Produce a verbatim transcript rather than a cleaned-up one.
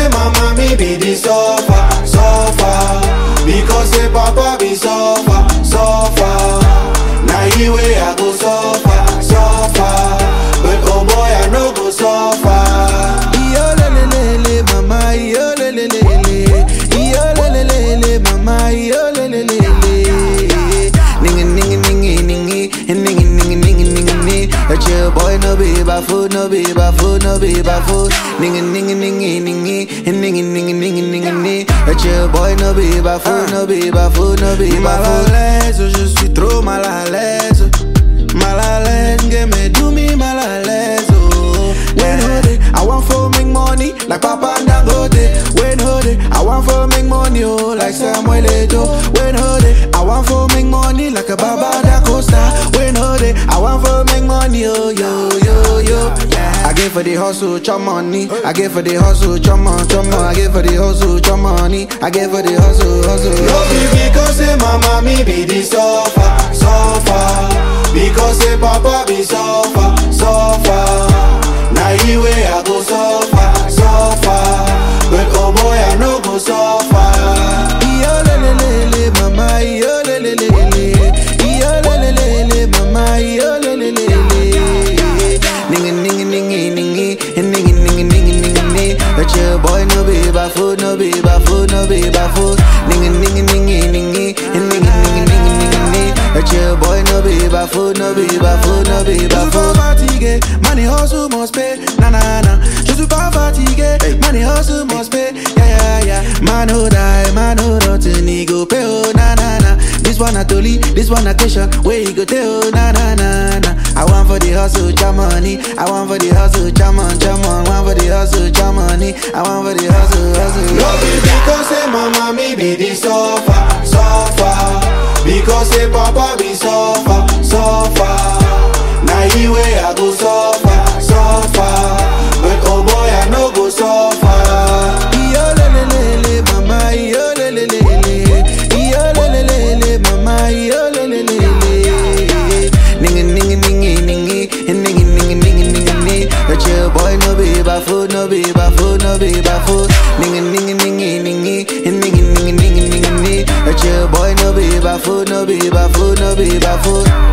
say my mommy be the suffer, suffer. Because say papa be suffer, suffer. Now you way I go suffer, suffer. But oh boy I no go suffer. Iyo lele lele mama, iyo lele lele. Iyo lele lele mama, iyo lele lele. Ningy ningy ningy ningy, ningy ningy ningy ningy ningy. That your boy no be baffled, no be baffled, no be baffled. Ningy ningy ningy ningy, ningy ningy ningy ningy ningy. That your boy no be baffled, no be baffled, no be baffled. Mal à l'aise, je suis trop mal à l'aise. Mal à l'aise, que me do me mal à l'aise. Oh, when hold it, I want for make money like Papa Dangote. When hold it, I want for make money oh like Samuel Eto'o. When hold it, I want for make money like a Baba Da Costa. When hold it, I want for make money oh yo yo yo. I get for the hustle, chop money. I get for the hustle, chop money, chop money. I get for the hustle, chop money. I get for the hustle, hustle. No be because say my mommy be the suffer, suffer. Because say papa be suffer, suffer. Now you way I go suffer, suffer. But oh boy I no go suffer. Iyo lele lele mama, iyo lele lele. Iyo lele lele mama, iyo lele lele. Ningy ningy ningy ningy, ningy ningy ningy ningy ningy. But your boy no be baffled, no be baffled, no be baffled. Ningy ningy ningy ningy, ningy ningy ningy ningy ningy. But your boy no be baffled, no be baffled, no be baffled. Je suis pas fatigué, money hustle must pay, na na na. Je suis pas fatigué, money hustle must pay, yeah yeah yeah. Man who die, man who rotten, he go pay oh na na na. This one a Toli, this one a Kesha, where he go tell oh na na na na. I want for the hustle, cha money. I want for the hustle, cha mon, cha mon. Want for the hustle, cha money. I want for the hustle, hustle. No be because say my mommy be the suffer, suffer. Because say papa be suffer, suffer. Now you way I go suffer, suffer. But oh boy I no go suffer. Iyo lele lele mama, iyo lele lele. Iyo lele lele mama, iyo lele lele. Ningy ningy ningy ningy, ningy ningy ningy ningy ningy. That your boy no be baffled, no be baffled, no be baffled. Ningy ningy ningy ningy, ningy ningy ningy ningy ningy. That your boy no be baffled, no be baffled, no be baffled.